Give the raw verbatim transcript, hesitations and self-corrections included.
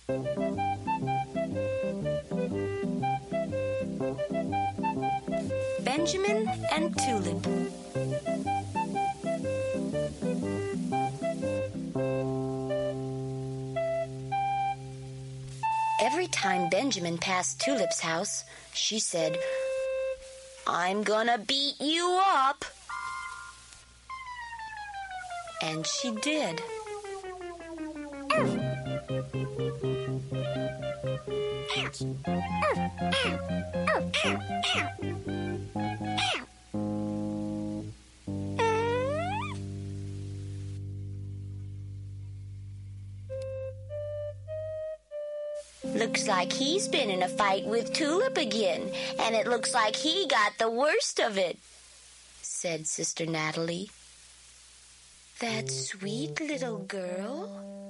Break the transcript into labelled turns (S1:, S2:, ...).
S1: Benjamin and Tulip. Every time Benjamin passed Tulip's house, she said, "I'm gonna beat you up." And she did. "Looks like he's been in a fight with Tulip again, and it looks like he got the worst of it," said Sister Natalie. "That sweet little girl,"